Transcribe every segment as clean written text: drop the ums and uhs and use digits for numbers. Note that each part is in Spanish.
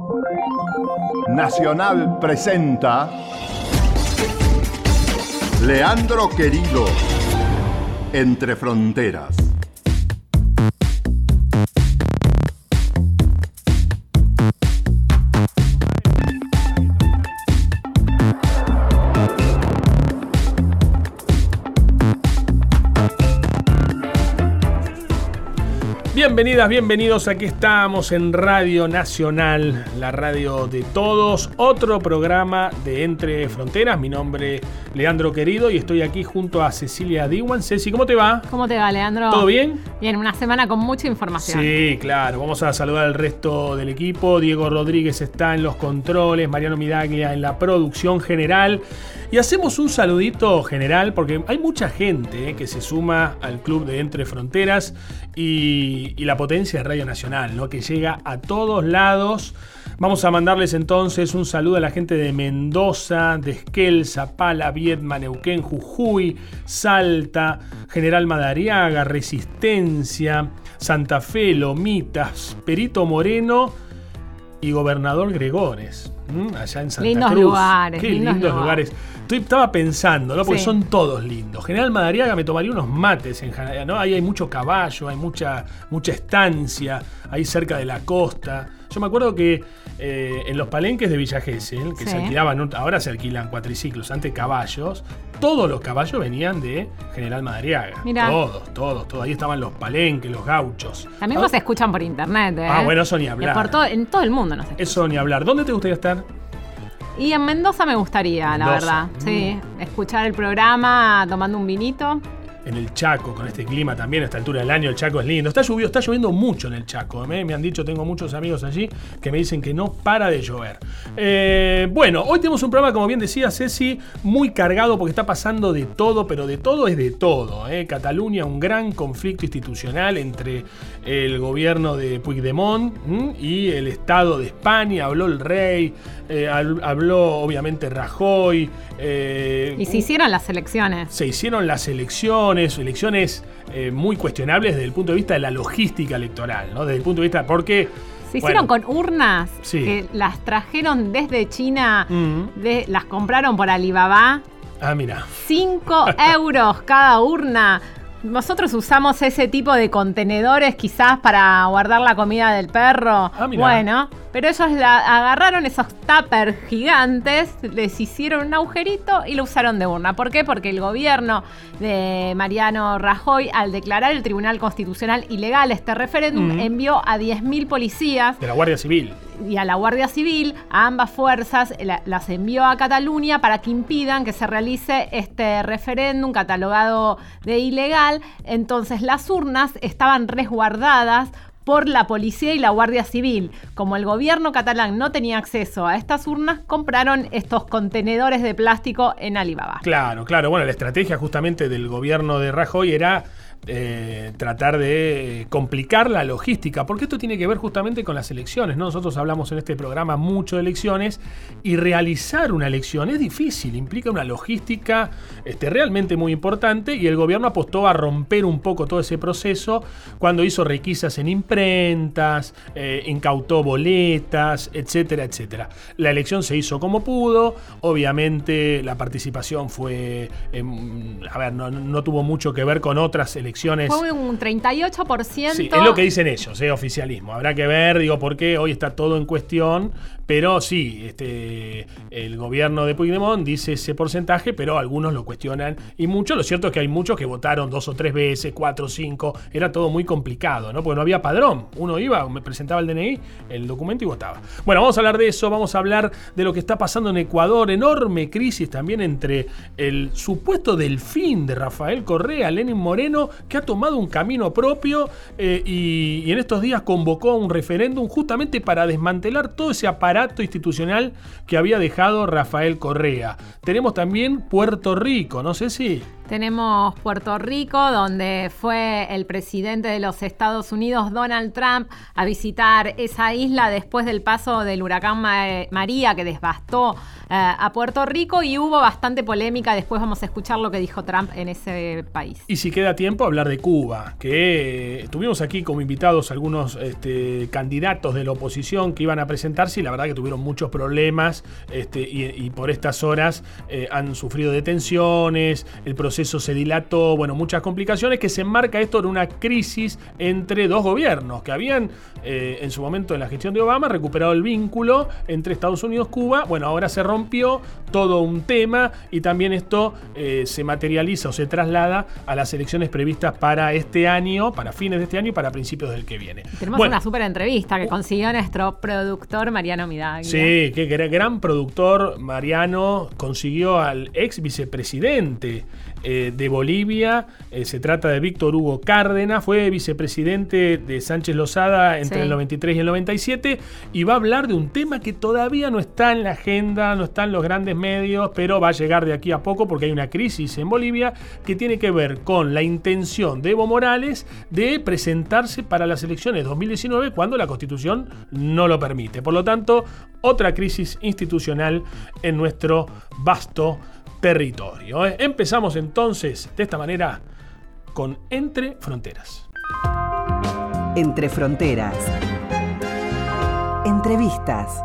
Nacional presenta Leandro Querido, Entre Fronteras. Bienvenidas, bienvenidos, aquí estamos en Radio Nacional, la radio de todos, otro programa de Entre Fronteras. Mi nombre es Leandro Querido y estoy aquí junto a Cecilia Diwan. Ceci, ¿cómo te va? ¿Cómo te va, Leandro? ¿Todo bien? Bien, una semana con mucha información. Sí, claro, vamos a saludar al resto del equipo. Diego Rodríguez está en los controles, Mariano Midaglia en la producción general. Y hacemos un saludito general porque hay mucha gente que se suma al club de Entre Fronteras y la potencia de Radio Nacional, ¿no? Que llega a todos lados. Vamos a mandarles entonces un saludo a la gente de Mendoza, de Esquel, Zapala, Viedma, Neuquén, Jujuy, Salta, General Madariaga, Resistencia, Santa Fe, Lomitas, Perito Moreno y Gobernador Gregores, allá en Santa lindos Cruz. Lugares, Qué lindos lugares. Estaba pensando, ¿no? Porque sí, son todos lindos. General Madariaga me tomaría unos mates en General, ¿no? Ahí hay mucho caballo, hay mucha estancia, ahí cerca de la costa. Yo me acuerdo que en los palenques de Villa Gesell, que sí, se alquilaban, ahora se alquilan cuatriciclos, antes caballos, todos los caballos venían de General Madariaga. Mirá. Todos. Ahí estaban los palenques, los gauchos. También se escuchan por internet, ¿eh? Ah, bueno, eso ni hablar. En todo el mundo nos escuchan. Eso ni hablar. ¿Dónde te gustaría estar? Y en Mendoza me gustaría, la verdad. Sí, escuchar el programa tomando un vinito. En el Chaco, con este clima también, a esta altura del año, el Chaco es lindo. Está lloviendo mucho en el Chaco. Me han dicho, tengo muchos amigos allí que me dicen que no para de llover. Bueno, hoy tenemos un programa, como bien decía Ceci, muy cargado porque está pasando de todo, pero de todo es de todo. Cataluña, un gran conflicto institucional entre el gobierno de Puigdemont y el Estado de España. Habló el rey, habló obviamente Rajoy. Y se hicieron las elecciones. Se hicieron las elecciones muy cuestionables desde el punto de vista de la logística electoral, ¿no? Desde el punto de vista, porque se hicieron con urnas, sí, que las trajeron desde China, las compraron por Alibaba. Ah, mira. 5 euros cada urna. Nosotros usamos ese tipo de contenedores quizás para guardar la comida del perro. Ah, mira. Bueno, pero ellos agarraron esos tuppers gigantes, les hicieron un agujerito y lo usaron de urna. ¿Por qué? Porque el gobierno de Mariano Rajoy, al declarar el Tribunal Constitucional ilegal este referéndum, envió a 10.000 policías de la Guardia Civil y a la Guardia Civil, a ambas fuerzas, las envió a Cataluña para que impidan que se realice este referéndum catalogado de ilegal. Entonces las urnas estaban resguardadas por la policía y la Guardia Civil. Como el gobierno catalán no tenía acceso a estas urnas, compraron estos contenedores de plástico en Alibaba. Claro. Bueno, la estrategia justamente del gobierno de Rajoy era tratar de complicar la logística, porque esto tiene que ver justamente con las elecciones, ¿no? Nosotros hablamos en este programa mucho de elecciones y realizar una elección es difícil, implica una logística realmente muy importante, y el gobierno apostó a romper un poco todo ese proceso cuando hizo requisas en imprentas, incautó boletas, etcétera. La elección se hizo como pudo, obviamente la participación fue, no tuvo mucho que ver con otras elecciones. Fue un 38%. Sí, es lo que dicen ellos, oficialismo. Habrá que ver, porque hoy está todo en cuestión, pero sí, el gobierno de Puigdemont dice ese porcentaje, pero algunos lo cuestionan y mucho. Lo cierto es que hay muchos que votaron 2 o 3 veces, 4 o 5, era todo muy complicado, ¿no? Porque no había padrón. Uno iba, me presentaba el DNI, el documento y votaba. Bueno, vamos a hablar de eso, vamos a hablar de lo que está pasando en Ecuador, enorme crisis también entre el supuesto delfín de Rafael Correa, Lenín Moreno, que ha tomado un camino propio y en estos días convocó un referéndum justamente para desmantelar todo ese aparato institucional que había dejado Rafael Correa. Tenemos también Puerto Rico, no sé si... Tenemos Puerto Rico, donde fue el presidente de los Estados Unidos, Donald Trump, a visitar esa isla después del paso del huracán María, que devastó a Puerto Rico, y hubo bastante polémica. Después vamos a escuchar lo que dijo Trump en ese país. Y si queda tiempo, hablar de Cuba, que tuvimos aquí como invitados algunos candidatos de la oposición que iban a presentarse, y la verdad que tuvieron muchos problemas, y por estas horas han sufrido detenciones, el proceso se dilató, bueno, muchas complicaciones, que se enmarca esto en una crisis entre dos gobiernos que habían en su momento, en la gestión de Obama, recuperado el vínculo entre Estados Unidos y Cuba. Bueno, ahora se rompió, todo un tema, y también esto se materializa o se traslada a las elecciones previstas para este año, para fines de este año y para principios del que viene. Tenemos una súper entrevista que consiguió nuestro productor Mariano Midaglia. Sí, que gran productor. Mariano consiguió al ex vicepresidente de Bolivia. Se trata de Víctor Hugo Cárdenas, fue vicepresidente de Sánchez Lozada entre el 93 y el 97, y va a hablar de un tema que todavía no está en la agenda, no está en los grandes medios, pero va a llegar de aquí a poco, porque hay una crisis en Bolivia que tiene que ver con la intención de Evo Morales de presentarse para las elecciones 2019 cuando la Constitución no lo permite. Por lo tanto, otra crisis institucional en nuestro vasto territorio. Empezamos entonces de esta manera con Entre Fronteras. Entre Fronteras. Entrevistas.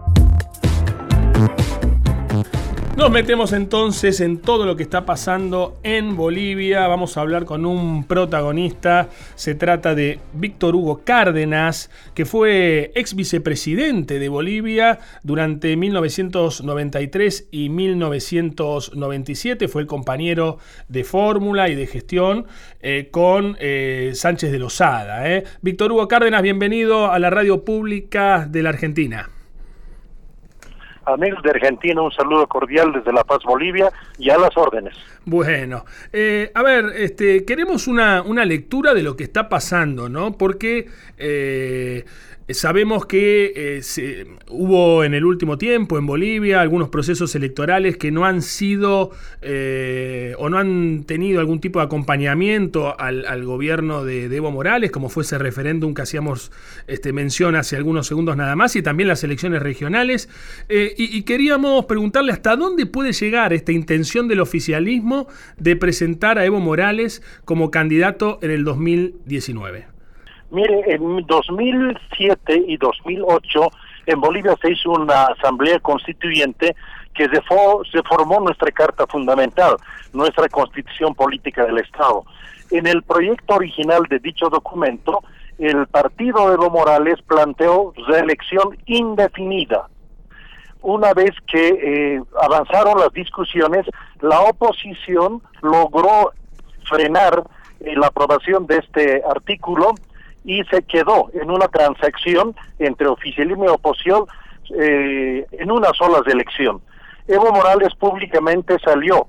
Nos metemos entonces en todo lo que está pasando en Bolivia. Vamos a hablar con un protagonista. Se trata de Víctor Hugo Cárdenas, que fue ex vicepresidente de Bolivia durante 1993 y 1997. Fue el compañero de fórmula y de gestión con Sánchez de Lozada. Víctor Hugo Cárdenas, bienvenido a la radio pública de la Argentina. Amigos de Argentina, un saludo cordial desde La Paz, Bolivia, y a las órdenes. Bueno, a ver, queremos una lectura de lo que está pasando, ¿no? Porque sabemos que hubo en el último tiempo en Bolivia algunos procesos electorales que no han sido o no han tenido algún tipo de acompañamiento al gobierno de Evo Morales, como fue ese referéndum que hacíamos mención hace algunos segundos nada más, y también las elecciones regionales. Y queríamos preguntarle hasta dónde puede llegar esta intención del oficialismo de presentar a Evo Morales como candidato en el 2019. Mire, en 2007 y 2008 en Bolivia se hizo una asamblea constituyente que se formó nuestra carta fundamental, nuestra constitución política del Estado. En el proyecto original de dicho documento, el partido de Evo Morales planteó reelección indefinida. Una vez que avanzaron las discusiones, la oposición logró frenar la aprobación de este artículo y se quedó en una transacción entre oficialismo y oposición en una sola elección. Evo Morales públicamente salió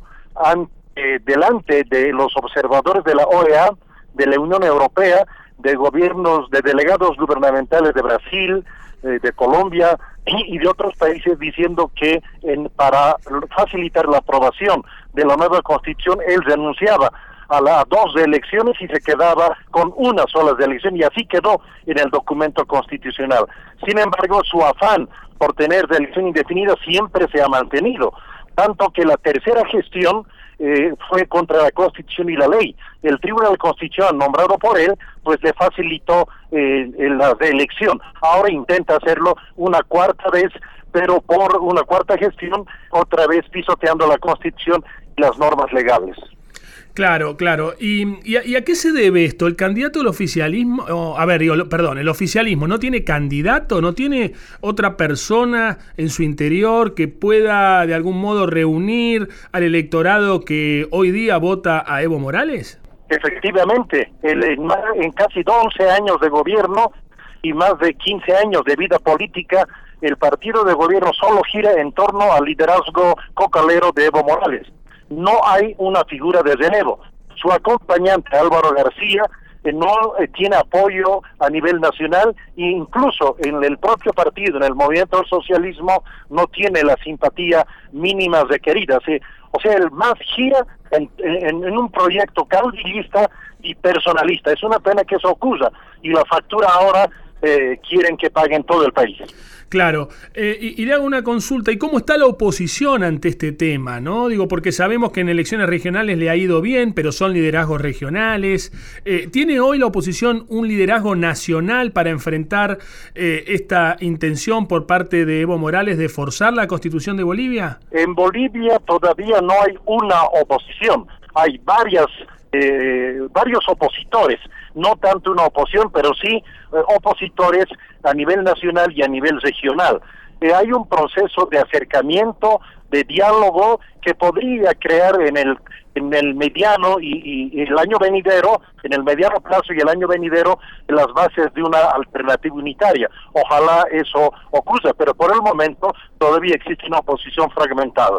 delante de los observadores de la OEA, de la Unión Europea, de gobiernos, de delegados gubernamentales de Brasil, de Colombia y de otros países, diciendo que para facilitar la aprobación de la nueva constitución, él renunciaba a las dos elecciones y se quedaba con una sola elección, y así quedó en el documento constitucional. Sin embargo, su afán por tener elección indefinida siempre se ha mantenido, tanto que la tercera gestión fue contra la Constitución y la ley. El Tribunal Constitucional, nombrado por él, pues le facilitó la reelección. Ahora intenta hacerlo una cuarta vez, pero por una cuarta gestión, otra vez pisoteando la Constitución y las normas legales. Claro. ¿Y a qué se debe esto? ¿El candidato del oficialismo? El oficialismo no tiene candidato, no tiene otra persona en su interior que pueda de algún modo reunir al electorado que hoy día vota a Evo Morales? Efectivamente, en casi 11 años de gobierno y más de 15 años de vida política, el partido de gobierno solo gira en torno al liderazgo cocalero de Evo Morales. No hay una figura de relevo. Su acompañante Álvaro García no tiene apoyo a nivel nacional, e incluso en el propio partido, en el movimiento del socialismo, no tiene la simpatía mínima requerida. O sea, el MAS gira en un proyecto caudillista y personalista. Es una pena que eso ocurra, y la factura ahora quieren que paguen todo el país. Claro, y le hago una consulta, ¿y cómo está la oposición ante este tema? ¿No? Digo, porque sabemos que en elecciones regionales le ha ido bien, pero son liderazgos regionales. ¿Tiene hoy la oposición un liderazgo nacional para enfrentar esta intención por parte de Evo Morales de forzar la Constitución de Bolivia? En Bolivia todavía no hay una oposición, hay varios opositores, no tanto una oposición, pero sí opositores a nivel nacional y a nivel regional. Hay un proceso de acercamiento, de diálogo, que podría crear en el mediano y el año venidero, en el mediano plazo y el año venidero, las bases de una alternativa unitaria. Ojalá eso ocurra, pero por el momento todavía existe una oposición fragmentada.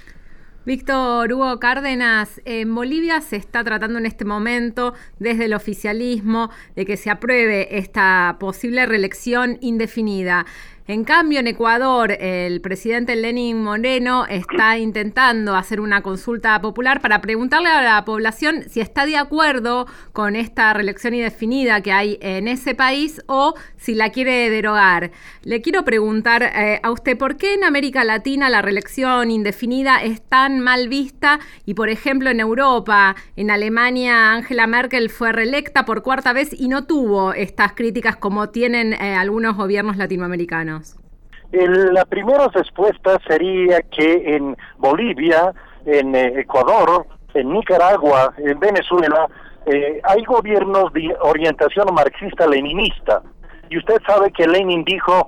Víctor Hugo Cárdenas, en Bolivia se está tratando en este momento desde el oficialismo de que se apruebe esta posible reelección indefinida. En cambio, en Ecuador, el presidente Lenín Moreno está intentando hacer una consulta popular para preguntarle a la población si está de acuerdo con esta reelección indefinida que hay en ese país o si la quiere derogar. Le quiero preguntar a usted, ¿por qué en América Latina la reelección indefinida es tan mal vista? Y, por ejemplo, en Europa, en Alemania, Angela Merkel fue reelecta por 4ª vez y no tuvo estas críticas como tienen algunos gobiernos latinoamericanos. La primera respuesta sería que en Bolivia, en Ecuador, en Nicaragua, en Venezuela, hay gobiernos de orientación marxista-leninista. Y usted sabe que Lenin dijo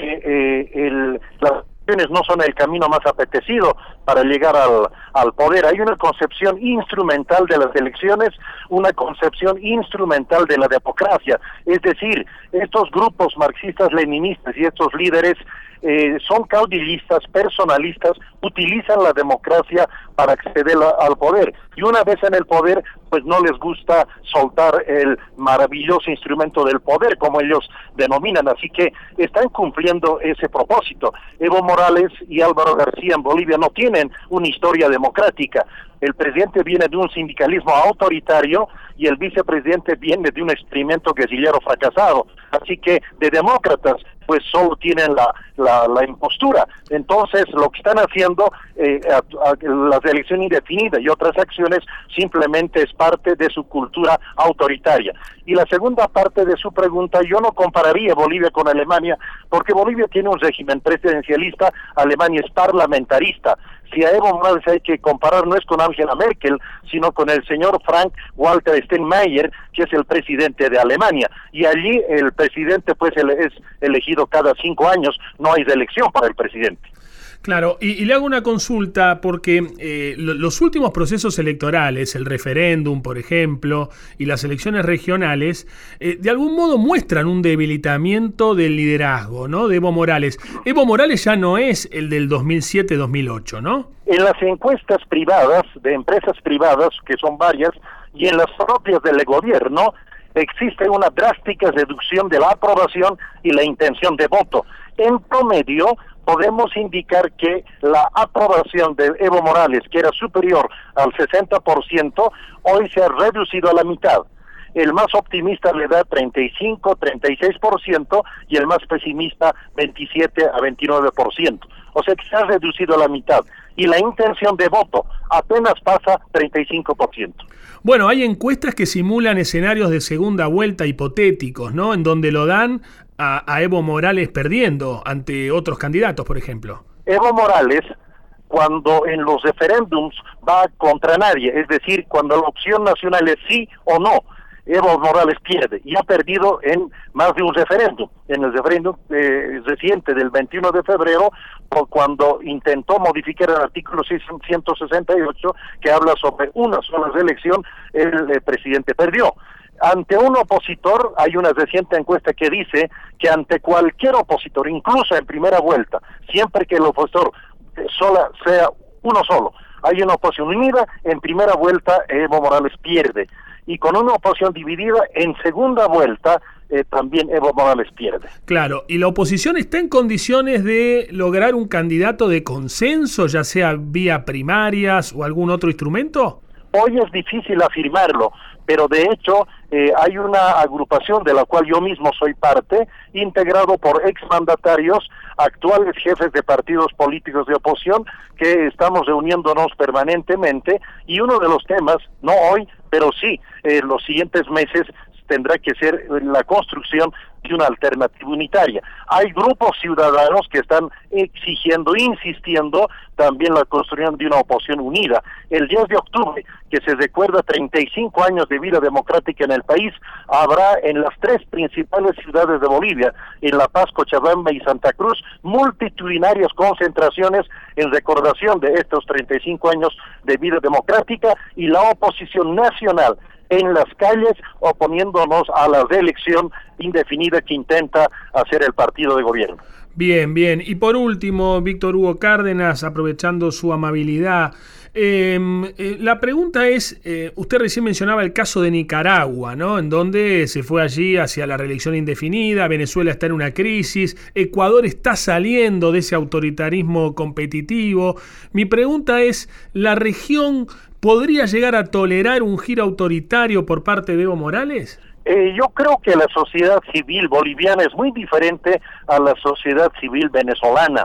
que las elecciones no son el camino más apetecido para llegar al poder. Hay una concepción instrumental de las elecciones, una concepción instrumental de la democracia. Es decir, estos grupos marxistas-leninistas y estos líderes son caudillistas, personalistas, utilizan la democracia para acceder al poder. Y una vez en el poder, pues no les gusta soltar el maravilloso instrumento del poder, como ellos denominan. Así que están cumpliendo ese propósito. Evo Morales y Álvaro García en Bolivia no tienen una historia democrática. El presidente viene de un sindicalismo autoritario y el vicepresidente viene de un experimento guerrillero fracasado. Así que de demócratas, pues solo tienen la impostura. Entonces, lo que están haciendo, la elección indefinida y otras acciones, simplemente es parte de su cultura autoritaria. Y la segunda parte de su pregunta, yo no compararía Bolivia con Alemania, porque Bolivia tiene un régimen presidencialista, Alemania es parlamentarista. Si a Evo Morales hay que comparar, no es con Angela Merkel, sino con el señor Frank-Walter Steinmeier, que es el presidente de Alemania. Y allí el presidente pues es elegido cada 5 años, no hay reelección para el presidente. Claro, y le hago una consulta porque los últimos procesos electorales, el referéndum, por ejemplo, y las elecciones regionales, de algún modo muestran un debilitamiento del liderazgo, ¿no?, de Evo Morales. Evo Morales ya no es el del 2007-2008, ¿no? En las encuestas privadas, de empresas privadas, que son varias, y en las propias del gobierno, existe una drástica reducción de la aprobación y la intención de voto. En promedio, podemos indicar que la aprobación de Evo Morales, que era superior al 60%, hoy se ha reducido a la mitad. El más optimista le da 35-36% y el más pesimista 27 a 29%. O sea que se ha reducido a la mitad. Y la intención de voto apenas pasa 35%. Bueno, hay encuestas que simulan escenarios de segunda vuelta hipotéticos, ¿no?, en donde lo dan a Evo Morales perdiendo ante otros candidatos, por ejemplo. Evo Morales, cuando en los referéndums va contra nadie, es decir, cuando la opción nacional es sí o no, Evo Morales pierde y ha perdido en más de un referéndum. En el referéndum reciente del 21 de febrero, cuando intentó modificar el artículo 168 que habla sobre una sola reelección, el presidente perdió. Ante un opositor, hay una reciente encuesta que dice que ante cualquier opositor, incluso en primera vuelta, siempre que el opositor sea uno solo, hay una oposición unida, en primera vuelta Evo Morales pierde. Y con una oposición dividida, en segunda vuelta, también Evo Morales pierde. Claro, ¿y la oposición está en condiciones de lograr un candidato de consenso, ya sea vía primarias o algún otro instrumento? Hoy es difícil afirmarlo, pero de hecho hay una agrupación de la cual yo mismo soy parte, integrado por exmandatarios, actuales jefes de partidos políticos de oposición, que estamos reuniéndonos permanentemente, y uno de los temas, no hoy, pero sí, los siguientes meses, tendrá que ser la construcción de una alternativa unitaria. Hay grupos ciudadanos que están exigiendo, insistiendo también la construcción de una oposición unida. El 10 de octubre, que se recuerda 35 años de vida democrática en el país, habrá en las 3 principales ciudades de Bolivia, en La Paz, Cochabamba y Santa Cruz, multitudinarias concentraciones en recordación de estos 35 años de vida democrática, y la oposición nacional en las calles oponiéndonos a la reelección indefinida que intenta hacer el partido de gobierno. Bien, bien. Y por último, Víctor Hugo Cárdenas, aprovechando su amabilidad, la pregunta es, usted recién mencionaba el caso de Nicaragua, ¿no? En donde se fue allí hacia la reelección indefinida, Venezuela está en una crisis, Ecuador está saliendo de ese autoritarismo competitivo. Mi pregunta es, ¿la región podría llegar a tolerar un giro autoritario por parte de Evo Morales? Yo creo que la sociedad civil boliviana es muy diferente a la sociedad civil venezolana.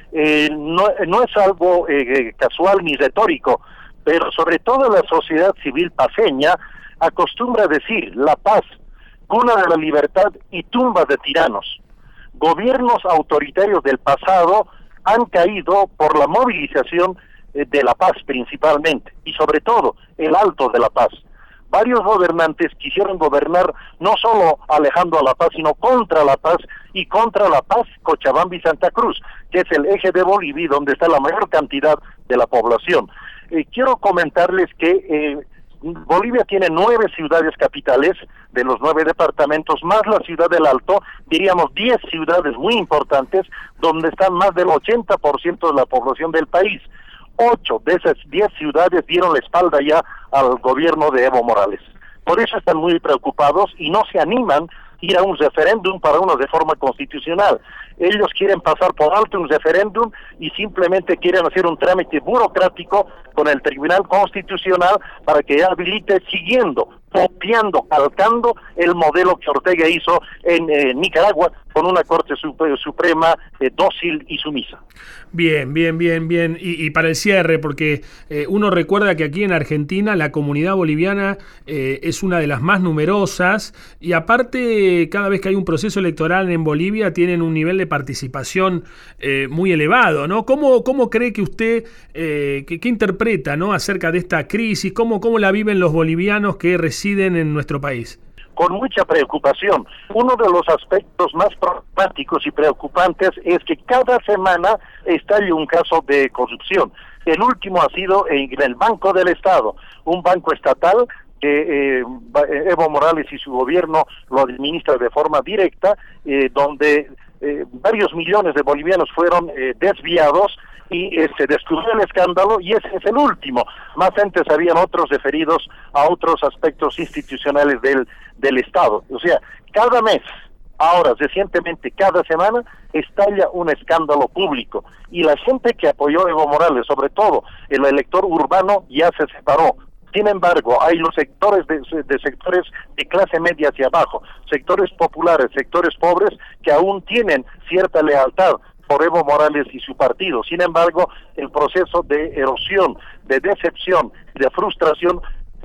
No es algo casual ni retórico, pero sobre todo la sociedad civil paceña acostumbra a decir: la paz, cuna de la libertad y tumba de tiranos. Gobiernos autoritarios del pasado han caído por la movilización de la paz principalmente, y sobre todo el Alto de la Paz. Varios gobernantes quisieron gobernar no solo alejando a la paz, sino contra la paz, y contra la paz Cochabamba y Santa Cruz, que es el eje de Bolivia donde está la mayor cantidad de la población. Quiero comentarles que Bolivia tiene 9 ciudades capitales de los 9 departamentos, más la ciudad del Alto, diríamos 10 ciudades muy importantes, donde están más del 80% de la población del país. 8 de esas 10 ciudades dieron la espalda ya al gobierno de Evo Morales. Por eso están muy preocupados y no se animan a ir a un referéndum para una reforma constitucional. Ellos quieren pasar por alto un referéndum y simplemente quieren hacer un trámite burocrático con el Tribunal Constitucional para que habilite, siguiendo, copiando, calcando el modelo que Ortega hizo en Nicaragua, con una Corte Suprema dócil y sumisa. Bien, bien, bien, bien. Y para el cierre, porque uno recuerda que aquí en Argentina la comunidad boliviana es una de las más numerosas, y aparte cada vez que hay un proceso electoral en Bolivia tienen un nivel de participación muy elevado, ¿no? ¿Cómo cree que usted, qué interpreta, ¿no?, acerca de esta crisis? ¿Cómo la viven los bolivianos que residen en nuestro país? Con mucha preocupación. Uno de los aspectos más problemáticos y preocupantes es que cada semana estalla un caso de corrupción. El último ha sido en el Banco del Estado, un banco estatal que Evo Morales y su gobierno lo administra de forma directa, donde varios millones de bolivianos fueron desviados, y se descubrió el escándalo, y ese es el último. Más antes habían otros referidos a otros aspectos institucionales del Estado. O sea, cada mes, ahora recientemente cada semana, estalla un escándalo público, y la gente que apoyó a Evo Morales, sobre todo el elector urbano, ya se separó. Sin embargo, hay los sectores de sectores de clase media hacia abajo, sectores populares, sectores pobres, que aún tienen cierta lealtad por Evo Morales y su partido. Sin embargo, el proceso de erosión, de decepción, de frustración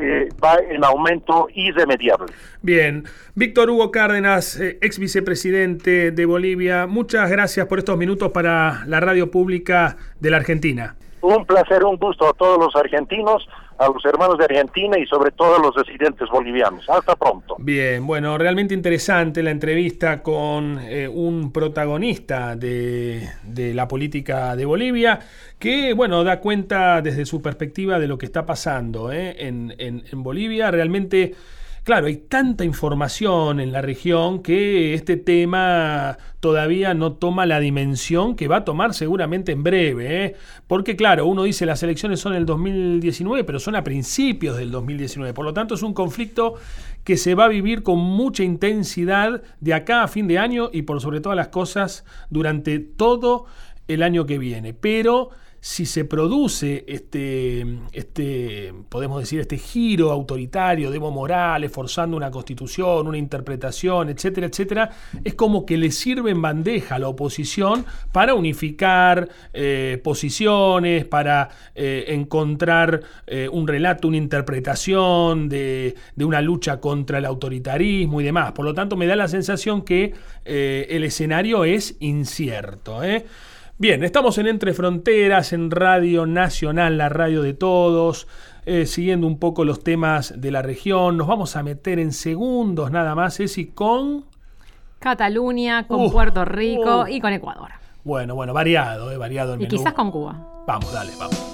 va en aumento irremediable. Bien, Víctor Hugo Cárdenas, ex vicepresidente de Bolivia, muchas gracias por estos minutos para la radio pública de la Argentina. Un placer, un gusto a todos los argentinos, a los hermanos de Argentina y sobre todo a los residentes bolivianos. Hasta pronto. Bien, bueno, realmente interesante la entrevista con un protagonista de la política de Bolivia, que, bueno, da cuenta desde su perspectiva de lo que está pasando en Bolivia. Realmente claro, hay tanta información en la región que este tema todavía no toma la dimensión que va a tomar seguramente en breve, ¿eh? Porque claro, uno dice las elecciones son en el 2019, pero son a principios del 2019. Por lo tanto, es un conflicto que se va a vivir con mucha intensidad de acá a fin de año y por sobre todas las cosas durante todo el año que viene. Pero si se produce podemos decir, este giro autoritario de Evo Morales, forzando una constitución, una interpretación, etcétera, etcétera, es como que le sirve en bandeja a la oposición para unificar posiciones, para encontrar un relato, una interpretación de una lucha contra el autoritarismo y demás. Por lo tanto, me da la sensación que el escenario es incierto, ¿eh? Bien, estamos en Entre Fronteras, en Radio Nacional, la radio de todos, siguiendo un poco los temas de la región. Nos vamos a meter en segundos nada más, Ceci, con Cataluña, con Puerto Rico y con Ecuador. Bueno, variado el menú. Y quizás con Cuba. Vamos, dale, vamos.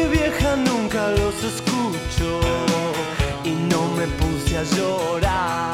Escucho y no me puse a llorar.